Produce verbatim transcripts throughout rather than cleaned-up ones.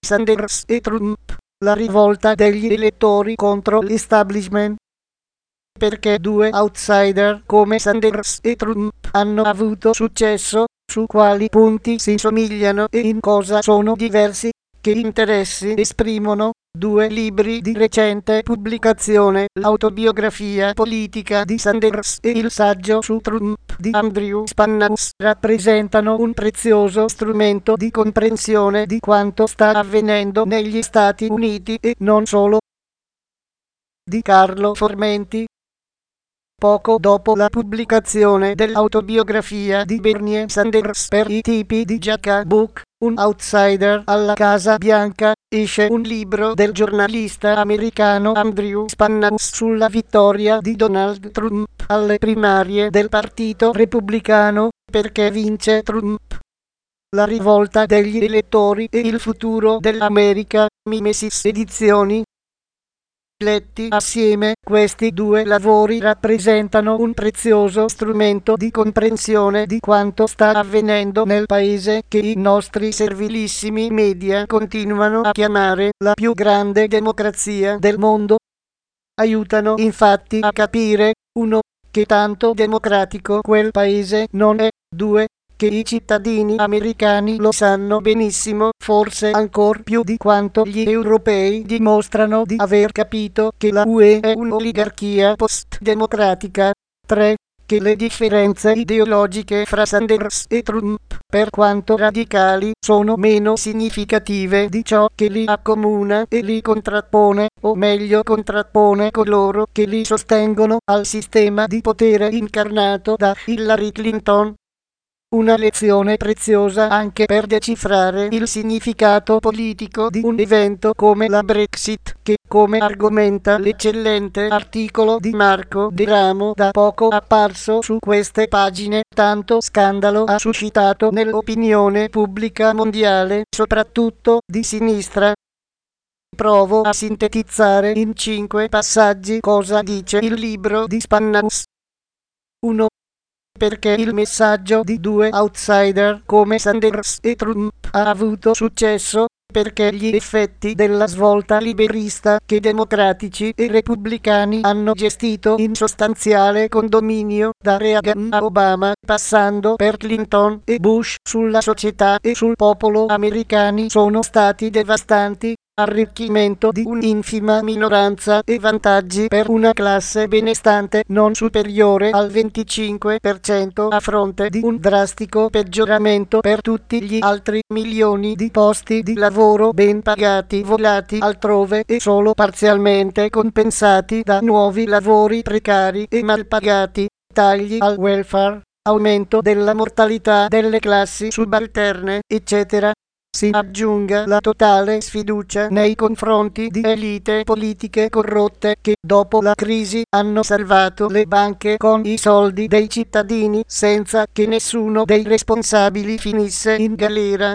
Sanders e Trump, la rivolta degli elettori contro l'establishment. Perché due outsider come Sanders e Trump hanno avuto successo, su quali punti si somigliano e in cosa sono diversi, che interessi esprimono. Due libri di recente pubblicazione, l'autobiografia politica di Sanders e il saggio su Trump di Andrew Spannaus, rappresentano un prezioso strumento di comprensione di quanto sta avvenendo negli Stati Uniti e non solo. Di Carlo Formenti. Poco dopo la pubblicazione dell'autobiografia di Bernie Sanders per i tipi di giacca Book, un outsider alla Casa Bianca, esce un libro del giornalista americano Andrew Spannaus sulla vittoria di Donald Trump alle primarie del Partito Repubblicano, perché vince Trump. La rivolta degli elettori e il futuro dell'America, Mimesis Edizioni. Letti assieme, questi due lavori rappresentano un prezioso strumento di comprensione di quanto sta avvenendo nel paese che i nostri servilissimi media continuano a chiamare la più grande democrazia del mondo. Aiutano infatti a capire, uno, che tanto democratico quel paese non è, due, che i cittadini americani lo sanno benissimo, forse ancor più di quanto gli europei dimostrano di aver capito che la U E è un'oligarchia post-democratica. tre. Che le differenze ideologiche fra Sanders e Trump, per quanto radicali, sono meno significative di ciò che li accomuna e li contrappone, o meglio contrappone coloro che li sostengono, al sistema di potere incarnato da Hillary Clinton. Una lezione preziosa anche per decifrare il significato politico di un evento come la Brexit, che, come argomenta l'eccellente articolo di Marco De Ramo da poco apparso su queste pagine, tanto scandalo ha suscitato nell'opinione pubblica mondiale, soprattutto di sinistra. Provo a sintetizzare in cinque passaggi cosa dice il libro di Spannaus. uno. Perché il messaggio di due outsider come Sanders e Trump ha avuto successo, perché gli effetti della svolta liberista che democratici e repubblicani hanno gestito in sostanziale condominio da Reagan a Obama, passando per Clinton e Bush, sulla società e sul popolo americani sono stati devastanti. Arricchimento di un'infima minoranza e vantaggi per una classe benestante non superiore al venticinque per cento a fronte di un drastico peggioramento per tutti gli altri, milioni di posti di lavoro ben pagati volati altrove e solo parzialmente compensati da nuovi lavori precari e mal pagati, tagli al welfare, aumento della mortalità delle classi subalterne, eccetera. Si aggiunga la totale sfiducia nei confronti di elite politiche corrotte che, dopo la crisi, hanno salvato le banche con i soldi dei cittadini senza che nessuno dei responsabili finisse in galera.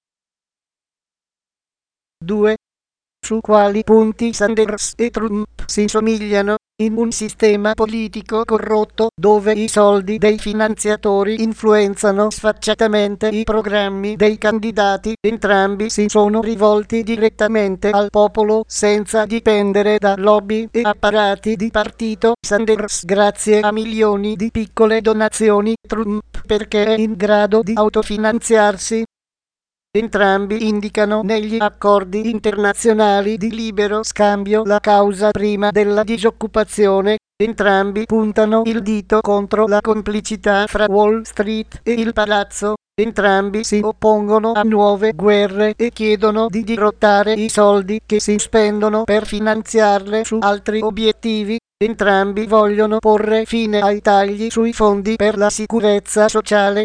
due. Su quali punti Sanders e Trump si somigliano? In un sistema politico corrotto dove i soldi dei finanziatori influenzano sfacciatamente i programmi dei candidati, entrambi si sono rivolti direttamente al popolo senza dipendere da lobby e apparati di partito. Sanders grazie a milioni di piccole donazioni, Trump perché è in grado di autofinanziarsi. Entrambi indicano negli accordi internazionali di libero scambio la causa prima della disoccupazione. Entrambi puntano il dito contro la complicità fra Wall Street e il palazzo. Entrambi si oppongono a nuove guerre e chiedono di dirottare i soldi che si spendono per finanziarle su altri obiettivi. Entrambi vogliono porre fine ai tagli sui fondi per la sicurezza sociale.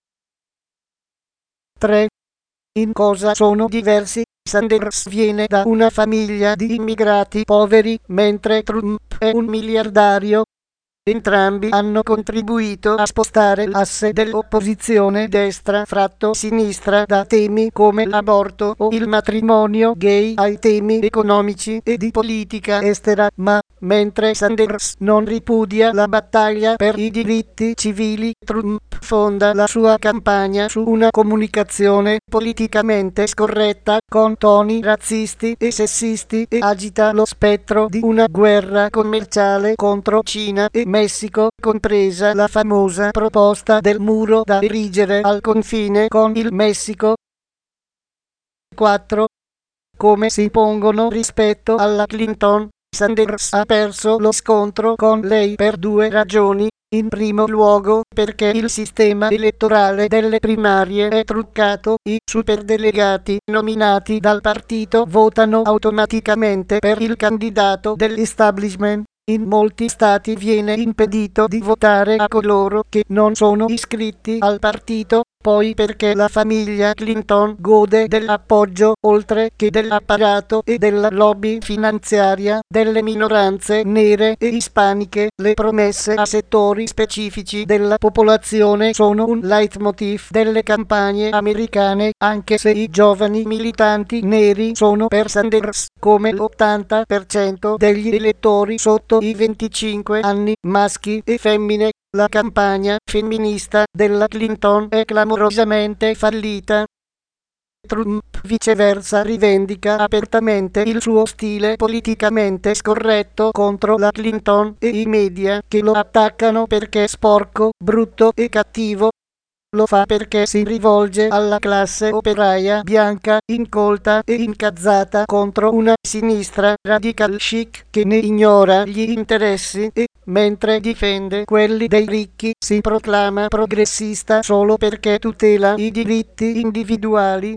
tre. In cosa sono diversi? Sanders viene da una famiglia di immigrati poveri, mentre Trump è un miliardario. Entrambi hanno contribuito a spostare l'asse dell'opposizione destra-sinistra da temi come l'aborto o il matrimonio gay ai temi economici e di politica estera, ma mentre Sanders non ripudia la battaglia per i diritti civili, Trump fonda la sua campagna su una comunicazione politicamente scorretta con toni razzisti e sessisti e agita lo spettro di una guerra commerciale contro Cina e Messico, compresa la famosa proposta del muro da erigere al confine con il Messico. quattro. Come si pongono rispetto alla Clinton? Sanders ha perso lo scontro con lei per due ragioni. In primo luogo, perché il sistema elettorale delle primarie è truccato, i superdelegati nominati dal partito votano automaticamente per il candidato dell'establishment. In molti stati viene impedito di votare a coloro che non sono iscritti al partito, poi perché la famiglia Clinton gode dell'appoggio, oltre che dell'apparato e della lobby finanziaria, delle minoranze nere e ispaniche. Le promesse a settori specifici della popolazione sono un leitmotiv delle campagne americane, anche se i giovani militanti neri sono per Sanders, come l'ottanta per cento degli elettori sotto i venticinque anni, maschi e femmine. La campagna femminista della Clinton è clamorosamente fallita. Trump, viceversa, rivendica apertamente il suo stile politicamente scorretto contro la Clinton e i media che lo attaccano perché sporco, brutto e cattivo. Lo fa perché si rivolge alla classe operaia bianca, incolta e incazzata contro una sinistra radical chic che ne ignora gli interessi e, mentre difende quelli dei ricchi, si proclama progressista solo perché tutela i diritti individuali.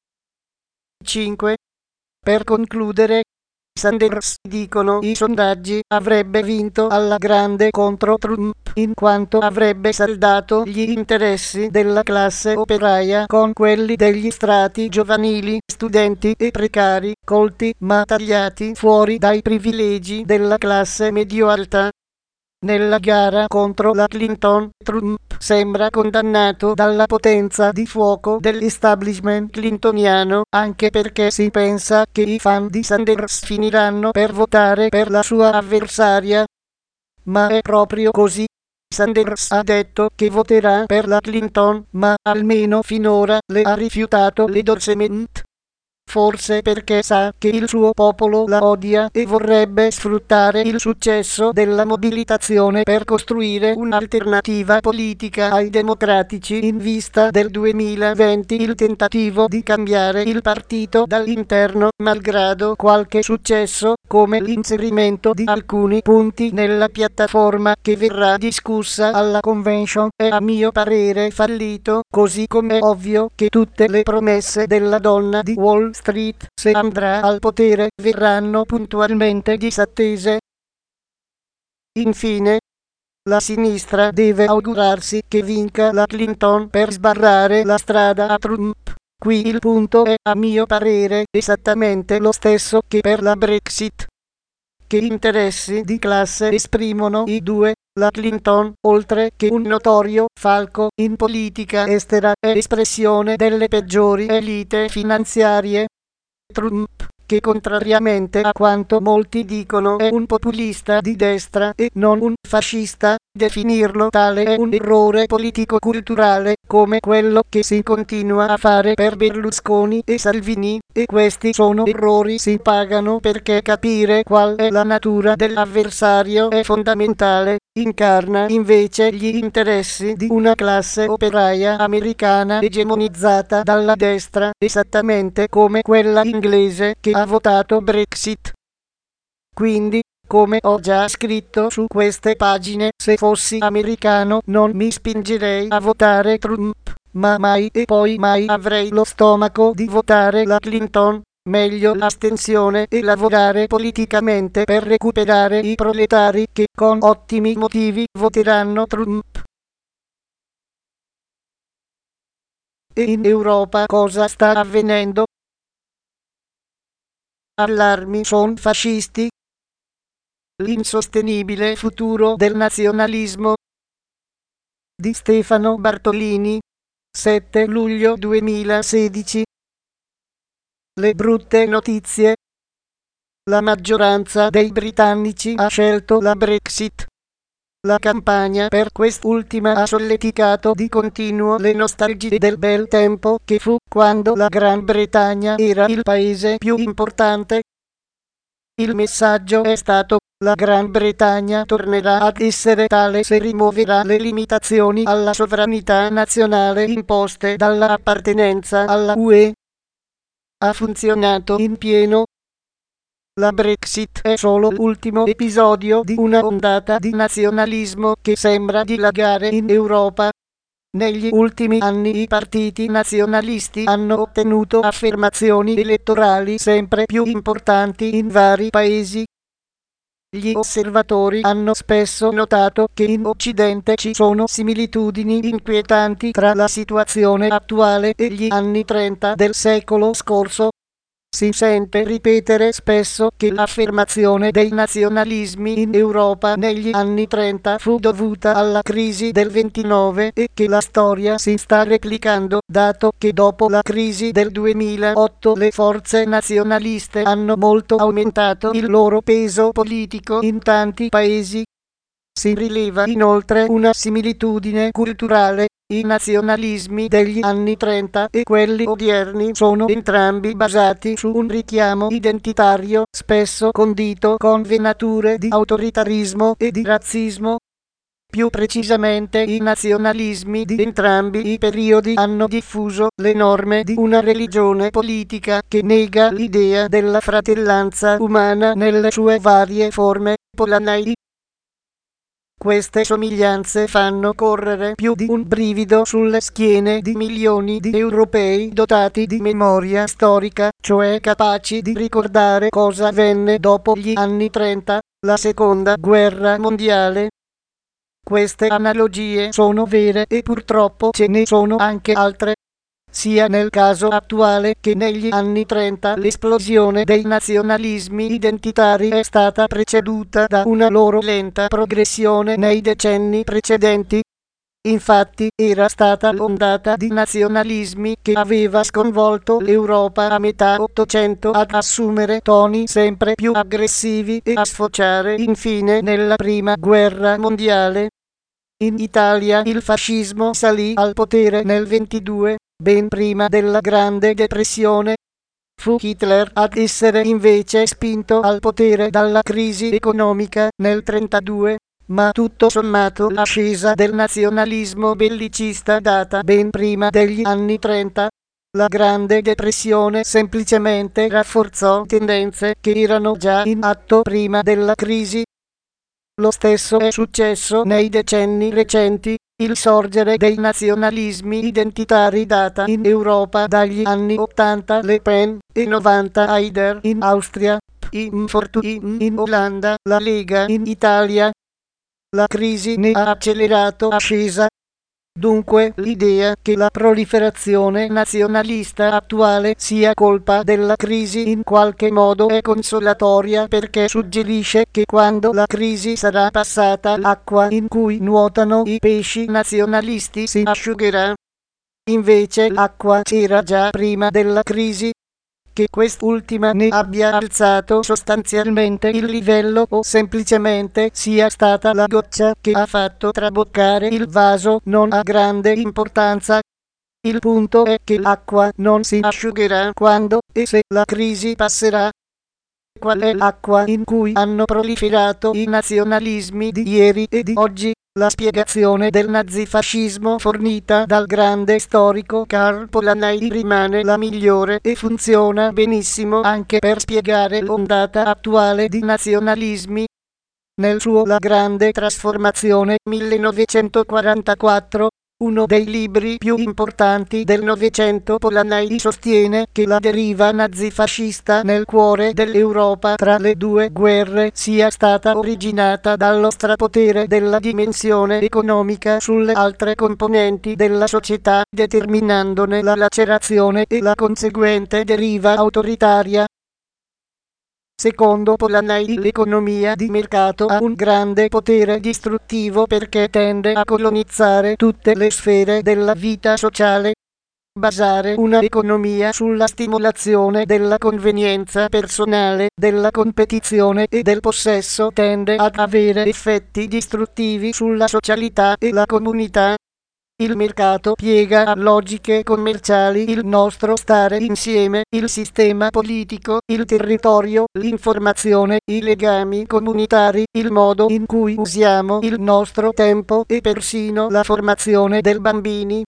cinque. Per concludere, Sanders, dicono i sondaggi, avrebbe vinto alla grande contro Trump, in quanto avrebbe saldato gli interessi della classe operaia con quelli degli strati giovanili, studenti e precari, colti ma tagliati fuori dai privilegi della classe medio-alta. Nella gara contro la Clinton, Trump sembra condannato dalla potenza di fuoco dell'establishment clintoniano, anche perché si pensa che i fan di Sanders finiranno per votare per la sua avversaria. Ma è proprio così. Sanders ha detto che voterà per la Clinton, ma almeno finora le ha rifiutato l'endorsement. Forse perché sa che il suo popolo la odia e vorrebbe sfruttare il successo della mobilitazione per costruire un'alternativa politica ai democratici in vista del duemilaventi. Il tentativo di cambiare il partito dall'interno, malgrado qualche successo, come l'inserimento di alcuni punti nella piattaforma che verrà discussa alla convention, è a mio parere fallito, così come è ovvio che tutte le promesse della donna di Wall Street, se andrà al potere, verranno puntualmente disattese. Infine, la sinistra deve augurarsi che vinca la Clinton per sbarrare la strada a Trump. Qui il punto è, a mio parere, esattamente lo stesso che per la Brexit. Che interessi di classe esprimono i due? La Clinton, oltre che un notorio falco in politica estera, è espressione delle peggiori elite finanziarie. Trump, che contrariamente a quanto molti dicono è un populista di destra e non un fascista, definirlo tale è un errore politico-culturale, come quello che si continua a fare per Berlusconi e Salvini, e questi sono errori si pagano perché capire qual è la natura dell'avversario è fondamentale. Incarna invece gli interessi di una classe operaia americana egemonizzata dalla destra, esattamente come quella inglese che ha votato Brexit. Quindi, come ho già scritto su queste pagine, se fossi americano non mi spingerei a votare Trump, ma mai e poi mai avrei lo stomaco di votare la Clinton. Meglio l'astensione e lavorare politicamente per recuperare i proletari che, con ottimi motivi, voteranno Trump. E in Europa cosa sta avvenendo? Allarmi son fascisti. L'insostenibile futuro del nazionalismo di Stefano Bartolini, sette luglio duemilasedici. Le brutte notizie. La maggioranza dei britannici ha scelto la Brexit. La campagna per quest'ultima ha solleticato di continuo le nostalgie del bel tempo che fu quando la Gran Bretagna era il paese più importante. Il messaggio è stato: la Gran Bretagna tornerà ad essere tale se rimuoverà le limitazioni alla sovranità nazionale imposte dalla appartenenza alla U E. Ha funzionato in pieno. La Brexit è solo l'ultimo episodio di una ondata di nazionalismo che sembra dilagare in Europa. Negli ultimi anni i partiti nazionalisti hanno ottenuto affermazioni elettorali sempre più importanti in vari paesi. Gli osservatori hanno spesso notato che in Occidente ci sono similitudini inquietanti tra la situazione attuale e gli anni trenta del secolo scorso. Si sente ripetere spesso che l'affermazione dei nazionalismi in Europa negli anni trenta fu dovuta alla crisi del ventinove e che la storia si sta replicando, dato che dopo la crisi del duemilaotto le forze nazionaliste hanno molto aumentato il loro peso politico in tanti paesi. Si rileva inoltre una similitudine culturale. I nazionalismi degli anni trenta e quelli odierni sono entrambi basati su un richiamo identitario, spesso condito con venature di autoritarismo e di razzismo. Più precisamente, i nazionalismi di entrambi i periodi hanno diffuso le norme di una religione politica che nega l'idea della fratellanza umana nelle sue varie forme. Polanyi. Queste somiglianze fanno correre più di un brivido sulle schiene di milioni di europei dotati di memoria storica, cioè capaci di ricordare cosa avvenne dopo gli anni trenta, la seconda guerra mondiale. Queste analogie sono vere e purtroppo ce ne sono anche altre. Sia nel caso attuale che negli anni trenta l'esplosione dei nazionalismi identitari è stata preceduta da una loro lenta progressione nei decenni precedenti. Infatti era stata l'ondata di nazionalismi che aveva sconvolto l'Europa a metà Ottocento ad assumere toni sempre più aggressivi e a sfociare infine nella Prima Guerra Mondiale. In Italia il fascismo salì al potere nel ventidue. Ben prima della Grande Depressione. Fu Hitler ad essere invece spinto al potere dalla crisi economica nel trentadue, ma tutto sommato l'ascesa del nazionalismo bellicista data ben prima degli anni trenta. La Grande Depressione semplicemente rafforzò tendenze che erano già in atto prima della crisi. Lo stesso è successo nei decenni recenti. Il sorgere dei nazionalismi identitari data in Europa dagli anni ottanta Le Pen e novanta Haider in Austria, P I Fortuyn in Olanda, la Lega in Italia. La crisi ne ha accelerato ascesa. Dunque l'idea che la proliferazione nazionalista attuale sia colpa della crisi in qualche modo è consolatoria, perché suggerisce che quando la crisi sarà passata l'acqua in cui nuotano i pesci nazionalisti si asciugherà. Invece l'acqua c'era già prima della crisi. Che quest'ultima ne abbia alzato sostanzialmente il livello o semplicemente sia stata la goccia che ha fatto traboccare il vaso non ha grande importanza. Il punto è che l'acqua non si asciugherà quando e se la crisi passerà. Qual è l'acqua in cui hanno proliferato i nazionalismi di ieri e di oggi? La spiegazione del nazifascismo fornita dal grande storico Karl Polanyi rimane la migliore e funziona benissimo anche per spiegare l'ondata attuale di nazionalismi. Nel suo La grande trasformazione millenovecentoquarantaquattro, uno dei libri più importanti del Novecento, Polanyi sostiene che la deriva nazifascista nel cuore dell'Europa tra le due guerre sia stata originata dallo strapotere della dimensione economica sulle altre componenti della società, determinandone la lacerazione e la conseguente deriva autoritaria. Secondo Polanyi, l'economia di mercato ha un grande potere distruttivo perché tende a colonizzare tutte le sfere della vita sociale. Basare una economia sulla stimolazione della convenienza personale, della competizione e del possesso tende ad avere effetti distruttivi sulla socialità e la comunità. Il mercato piega a logiche commerciali il nostro stare insieme, il sistema politico, il territorio, l'informazione, i legami comunitari, il modo in cui usiamo il nostro tempo e persino la formazione dei bambini.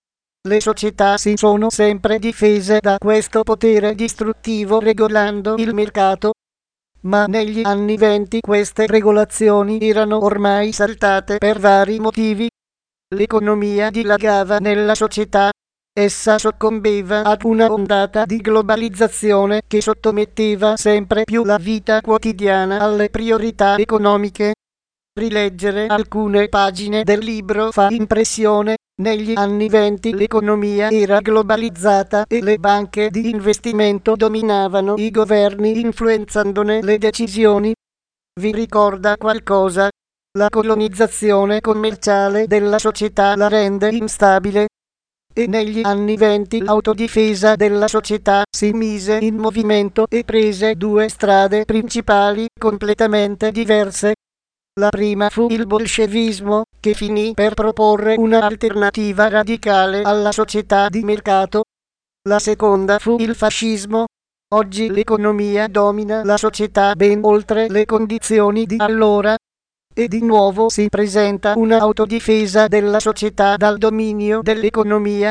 Le società si sono sempre difese da questo potere distruttivo regolando il mercato, ma negli anni venti queste regolazioni erano ormai saltate per vari motivi. L'economia dilagava nella società, essa soccombeva ad una ondata di globalizzazione che sottometteva sempre più la vita quotidiana alle priorità economiche. Rileggere alcune pagine del libro fa impressione. Negli anni venti l'economia era globalizzata e le banche di investimento dominavano i governi influenzandone le decisioni. Vi ricorda qualcosa? La colonizzazione commerciale della società la rende instabile. E negli anni venti l'autodifesa della società si mise in movimento e prese due strade principali completamente diverse. La prima fu il bolscevismo, che finì per proporre un'alternativa radicale alla società di mercato. La seconda fu il fascismo. Oggi l'economia domina la società ben oltre le condizioni di allora. E di nuovo si presenta un'autodifesa della società dal dominio dell'economia.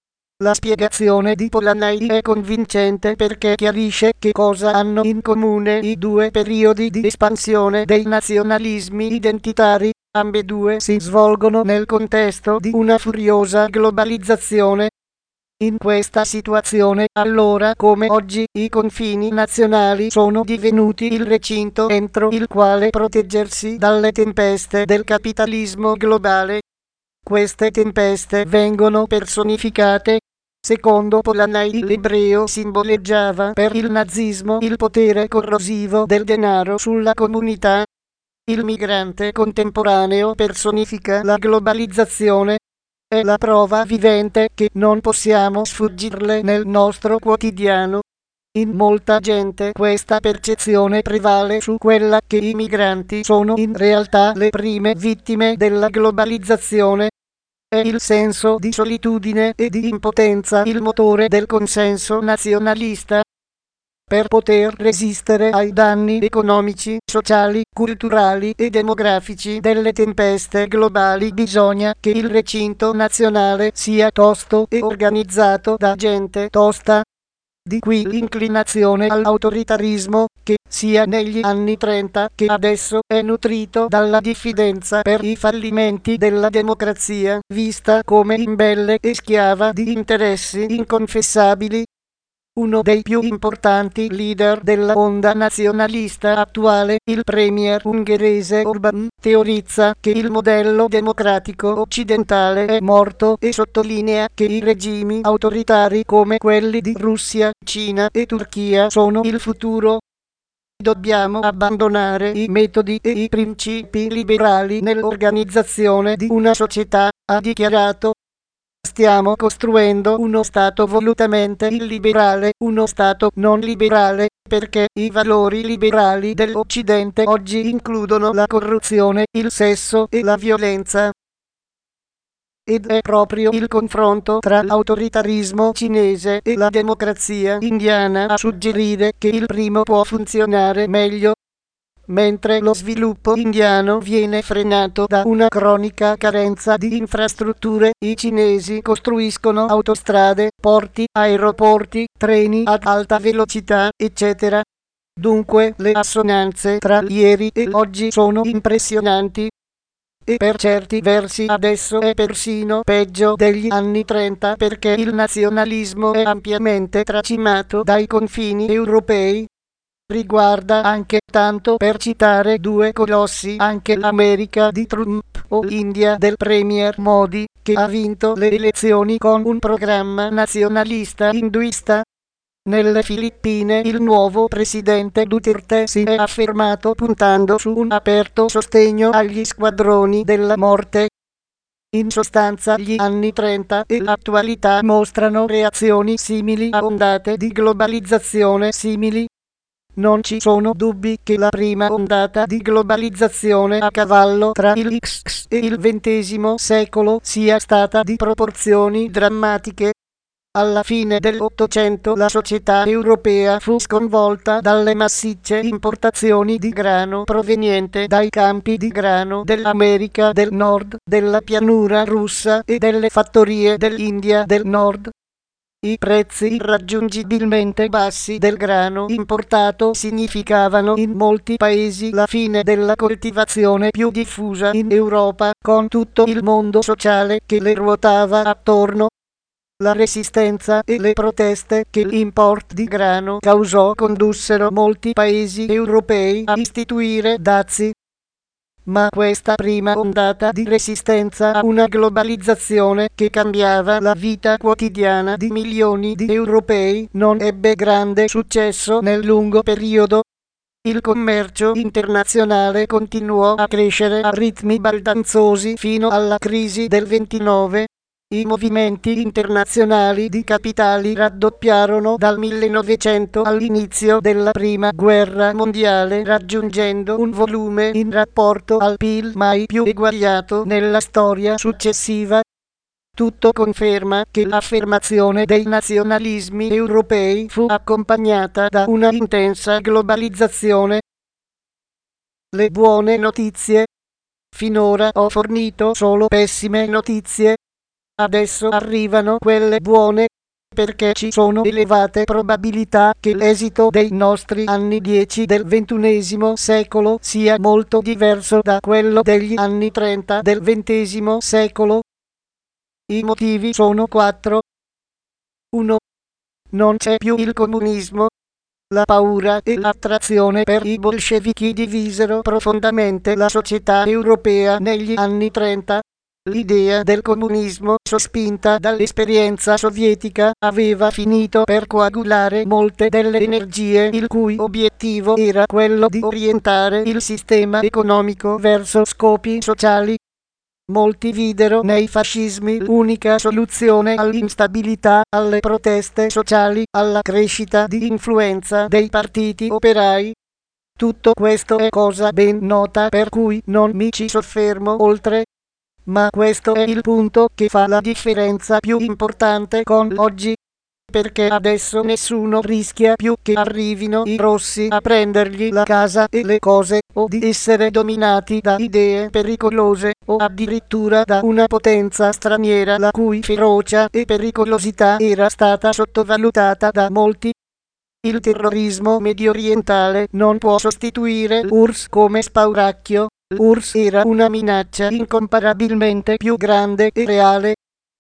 La spiegazione di Polanyi è convincente perché chiarisce che cosa hanno in comune i due periodi di espansione dei nazionalismi identitari. Ambedue si svolgono nel contesto di una furiosa globalizzazione. In questa situazione, allora come oggi, i confini nazionali sono divenuti il recinto entro il quale proteggersi dalle tempeste del capitalismo globale. Queste tempeste vengono personificate. Secondo Polanyi l'ebreo simboleggiava per il nazismo il potere corrosivo del denaro sulla comunità. Il migrante contemporaneo personifica la globalizzazione. È la prova vivente che non possiamo sfuggirle nel nostro quotidiano. In molta gente questa percezione prevale su quella che i migranti sono in realtà le prime vittime della globalizzazione. È il senso di solitudine e di impotenza il motore del consenso nazionalista. Per poter resistere ai danni economici, sociali, culturali e demografici delle tempeste globali bisogna che il recinto nazionale sia tosto e organizzato da gente tosta. Di qui l'inclinazione all'autoritarismo, che sia negli anni trenta che adesso è nutrito dalla diffidenza per i fallimenti della democrazia, vista come imbelle e schiava di interessi inconfessabili. Uno dei più importanti leader della onda nazionalista attuale, il premier ungherese Orbán, teorizza che il modello democratico occidentale è morto e sottolinea che i regimi autoritari come quelli di Russia, Cina e Turchia sono il futuro. Dobbiamo abbandonare i metodi e i principi liberali nell'organizzazione di una società, ha dichiarato. Stiamo costruendo uno Stato volutamente illiberale, uno Stato non liberale, perché i valori liberali dell'Occidente oggi includono la corruzione, il sesso e la violenza. Ed è proprio il confronto tra l'autoritarismo cinese e la democrazia indiana a suggerire che il primo può funzionare meglio. Mentre lo sviluppo indiano viene frenato da una cronica carenza di infrastrutture, i cinesi costruiscono autostrade, porti, aeroporti, treni ad alta velocità, eccetera. Dunque le assonanze tra ieri e oggi sono impressionanti. E per certi versi adesso è persino peggio degli anni trenta perché il nazionalismo è ampiamente tracimato dai confini europei. Riguarda anche, tanto per citare due colossi, anche l'America di Trump o l'India del premier Modi, che ha vinto le elezioni con un programma nazionalista induista. Nelle Filippine il nuovo presidente Duterte si è affermato puntando su un aperto sostegno agli squadroni della morte. In sostanza gli anni trenta e l'attualità mostrano reazioni simili a ondate di globalizzazione simili. Non ci sono dubbi che la prima ondata di globalizzazione a cavallo tra il X e il ventesimo secolo sia stata di proporzioni drammatiche. Alla fine dell'Ottocento la società europea fu sconvolta dalle massicce importazioni di grano proveniente dai campi di grano dell'America del Nord, della pianura russa e delle fattorie dell'India del Nord. I prezzi irraggiungibilmente bassi del grano importato significavano in molti paesi la fine della coltivazione più diffusa in Europa, con tutto il mondo sociale che le ruotava attorno. La resistenza e le proteste che l'import di grano causò condussero molti paesi europei a istituire dazi. Ma questa prima ondata di resistenza a una globalizzazione che cambiava la vita quotidiana di milioni di europei non ebbe grande successo nel lungo periodo. Il commercio internazionale continuò a crescere a ritmi baldanzosi fino alla crisi del ventinove. I movimenti internazionali di capitali raddoppiarono dal millenovecento all'inizio della prima guerra mondiale, raggiungendo un volume in rapporto al P I L mai più eguagliato nella storia successiva. Tutto conferma che l'affermazione dei nazionalismi europei fu accompagnata da una intensa globalizzazione. Le buone notizie. Finora ho fornito solo pessime notizie. Adesso arrivano quelle buone, perché ci sono elevate probabilità che l'esito dei nostri anni dieci del ventunesimo secolo sia molto diverso da quello degli anni trenta del ventesimo secolo. I motivi sono quattro. uno. Non c'è più il comunismo. La paura e l'attrazione per i bolscevichi divisero profondamente la società europea negli anni trenta. L'idea del comunismo, sospinta dall'esperienza sovietica, aveva finito per coagulare molte delle energie il cui obiettivo era quello di orientare il sistema economico verso scopi sociali. Molti videro nei fascismi l'unica soluzione all'instabilità, alle proteste sociali, alla crescita di influenza dei partiti operai. Tutto questo è cosa ben nota, per cui non mi ci soffermo oltre. Ma questo è il punto che fa la differenza più importante con oggi, perché adesso nessuno rischia più che arrivino i rossi a prendergli la casa e le cose, o di essere dominati da idee pericolose, o addirittura da una potenza straniera la cui ferocia e pericolosità era stata sottovalutata da molti. Il terrorismo mediorientale non può sostituire l'U R S S come spauracchio. L'U R S S era una minaccia incomparabilmente più grande e reale.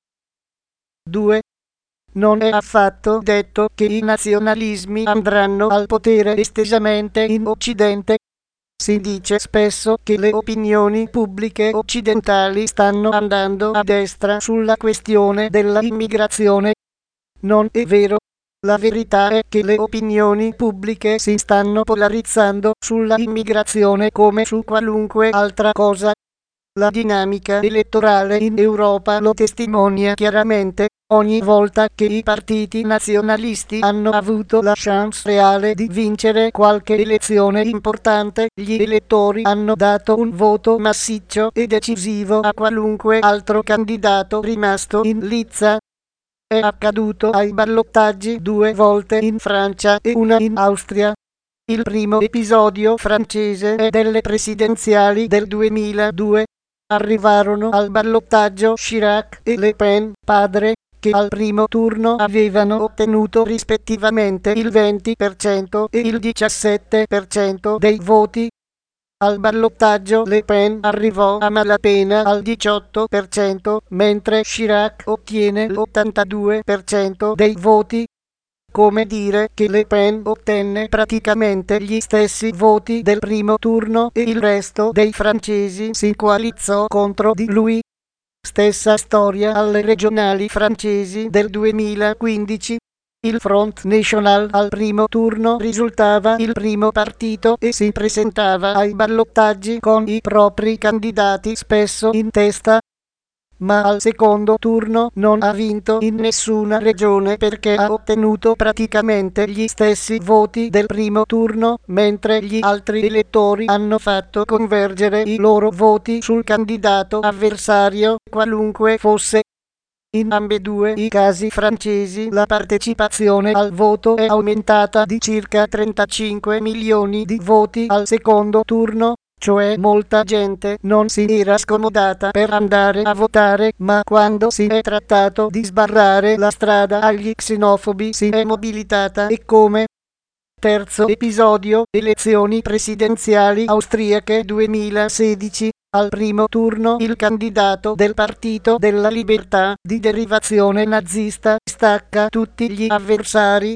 due. Non è affatto detto che i nazionalismi andranno al potere estesamente in Occidente. Si dice spesso che le opinioni pubbliche occidentali stanno andando a destra sulla questione della immigrazione. Non è vero. La verità è che le opinioni pubbliche si stanno polarizzando sulla immigrazione come su qualunque altra cosa. La dinamica elettorale in Europa lo testimonia chiaramente. Ogni volta che i partiti nazionalisti hanno avuto la chance reale di vincere qualche elezione importante, gli elettori hanno dato un voto massiccio e decisivo a qualunque altro candidato rimasto in lizza. È accaduto ai ballottaggi due volte in Francia e una in Austria. Il primo episodio francese è delle presidenziali del duemiladue. Arrivarono al ballottaggio Chirac e Le Pen, padre, che al primo turno avevano ottenuto rispettivamente il venti per cento e il diciassette per cento dei voti. Al ballottaggio Le Pen arrivò a malapena al diciotto per cento, mentre Chirac ottiene l'ottantadue per cento dei voti. Come dire che Le Pen ottenne praticamente gli stessi voti del primo turno e il resto dei francesi si coalizzò contro di lui. Stessa storia alle regionali francesi del duemilaquindici. Il Front National al primo turno risultava il primo partito e si presentava ai ballottaggi con i propri candidati spesso in testa, ma al secondo turno non ha vinto in nessuna regione perché ha ottenuto praticamente gli stessi voti del primo turno, mentre gli altri elettori hanno fatto convergere i loro voti sul candidato avversario, qualunque fosse. In ambedue i casi francesi la partecipazione al voto è aumentata di circa trentacinque milioni di voti al secondo turno, cioè molta gente non si era scomodata per andare a votare, ma quando si è trattato di sbarrare la strada agli xenofobi si è mobilitata e come. Terzo episodio, elezioni presidenziali austriache duemilasedici. Al primo turno il candidato del Partito della Libertà di derivazione nazista stacca tutti gli avversari,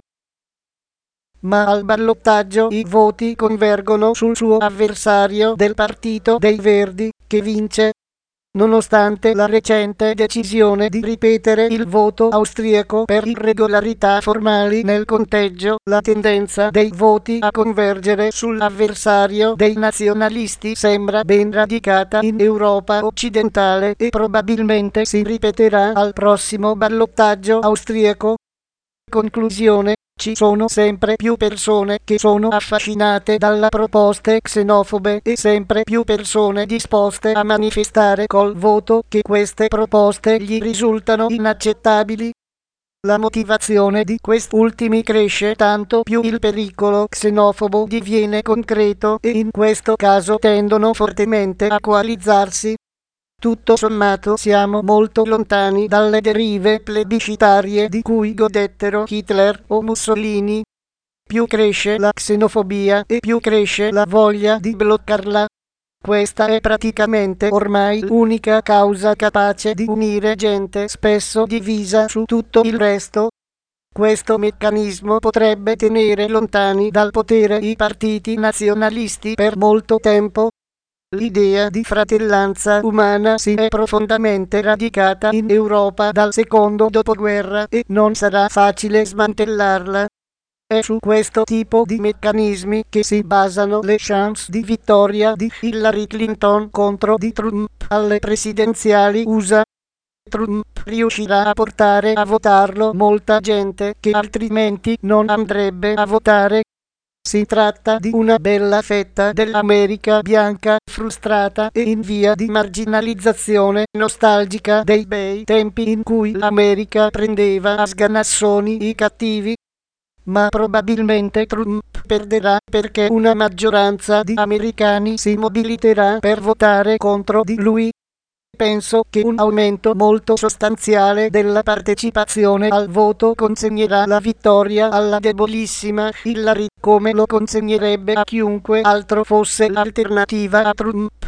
ma al ballottaggio i voti convergono sul suo avversario del Partito dei Verdi, che vince. Nonostante la recente decisione di ripetere il voto austriaco per irregolarità formali nel conteggio, la tendenza dei voti a convergere sull'avversario dei nazionalisti sembra ben radicata in Europa occidentale e probabilmente si ripeterà al prossimo ballottaggio austriaco. Conclusione: ci sono sempre più persone che sono affascinate dalle proposte xenofobe e sempre più persone disposte a manifestare col voto che queste proposte gli risultano inaccettabili. La motivazione di quest'ultimi cresce tanto più il pericolo xenofobo diviene concreto e in questo caso tendono fortemente a coalizzarsi. Tutto sommato siamo molto lontani dalle derive plebiscitarie di cui godettero Hitler o Mussolini. Più cresce la xenofobia e più cresce la voglia di bloccarla. Questa è praticamente ormai l'unica causa capace di unire gente spesso divisa su tutto il resto. Questo meccanismo potrebbe tenere lontani dal potere i partiti nazionalisti per molto tempo. L'idea di fratellanza umana si è profondamente radicata in Europa dal secondo dopoguerra e non sarà facile smantellarla. È su questo tipo di meccanismi che si basano le chance di vittoria di Hillary Clinton contro di Trump alle presidenziali U S A. Trump riuscirà a portare a votarlo molta gente che altrimenti non andrebbe a votare. Si tratta di una bella fetta dell'America bianca, frustrata e in via di marginalizzazione, nostalgica dei bei tempi in cui l'America prendeva a sganassoni i cattivi. Ma probabilmente Trump perderà perché una maggioranza di americani si mobiliterà per votare contro di lui. Penso che un aumento molto sostanziale della partecipazione al voto consegnerà la vittoria alla debolissima Hillary, come lo consegnerebbe a chiunque altro fosse l'alternativa a Trump.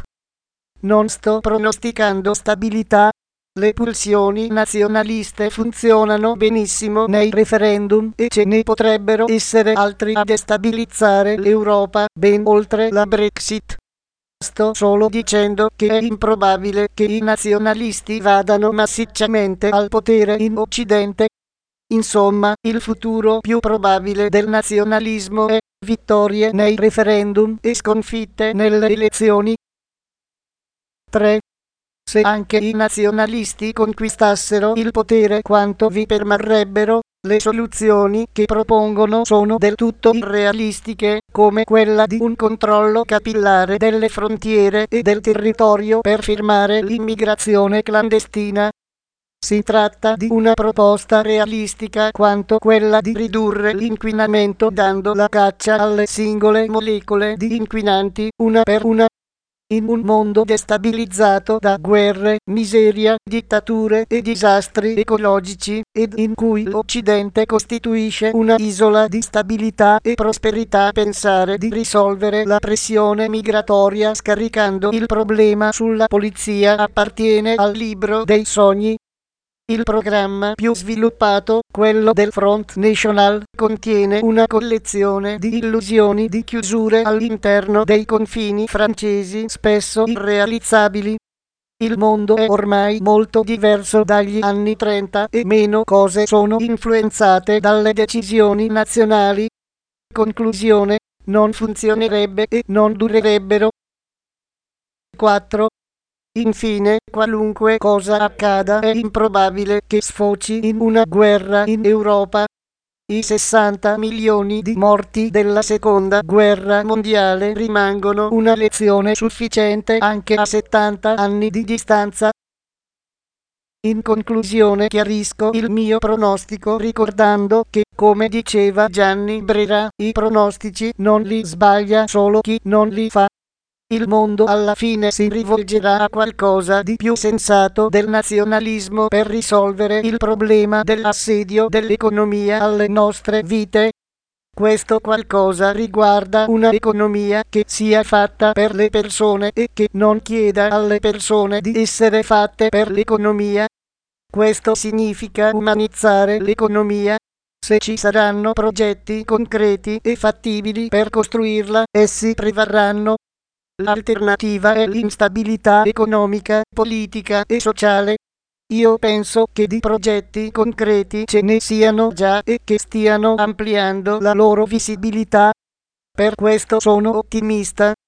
Non sto pronosticando stabilità. Le pulsioni nazionaliste funzionano benissimo nei referendum e ce ne potrebbero essere altri a destabilizzare l'Europa, ben oltre la Brexit. Sto solo dicendo che è improbabile che i nazionalisti vadano massicciamente al potere in Occidente. Insomma, il futuro più probabile del nazionalismo è vittorie nei referendum e sconfitte nelle elezioni. tre. Se anche i nazionalisti conquistassero il potere, quanto vi permarrebbero? Le soluzioni che propongono sono del tutto irrealistiche, come quella di un controllo capillare delle frontiere e del territorio per fermare l'immigrazione clandestina. Si tratta di una proposta realistica quanto quella di ridurre l'inquinamento dando la caccia alle singole molecole di inquinanti, una per una. In un mondo destabilizzato da guerre, miseria, dittature e disastri ecologici, ed in cui l'Occidente costituisce una isola di stabilità e prosperità, pensare di risolvere la pressione migratoria scaricando il problema sulla polizia appartiene al libro dei sogni. Il programma più sviluppato, quello del Front National, contiene una collezione di illusioni di chiusure all'interno dei confini francesi spesso irrealizzabili. Il mondo è ormai molto diverso dagli anni trenta e meno cose sono influenzate dalle decisioni nazionali. Conclusione: non funzionerebbe e non durerebbero. quattro. Infine, qualunque cosa accada è improbabile che sfoci in una guerra in Europa. I sessanta milioni di morti della seconda guerra mondiale rimangono una lezione sufficiente anche a settanta anni di distanza. In conclusione chiarisco il mio pronostico ricordando che, come diceva Gianni Brera, i pronostici non li sbaglia solo chi non li fa. Il mondo alla fine si rivolgerà a qualcosa di più sensato del nazionalismo per risolvere il problema dell'assedio dell'economia alle nostre vite. Questo qualcosa riguarda una economia che sia fatta per le persone e che non chieda alle persone di essere fatte per l'economia. Questo significa umanizzare l'economia. Se ci saranno progetti concreti e fattibili per costruirla, essi prevarranno. L'alternativa è l'instabilità economica, politica e sociale. Io penso che di progetti concreti ce ne siano già e che stiano ampliando la loro visibilità. Per questo sono ottimista.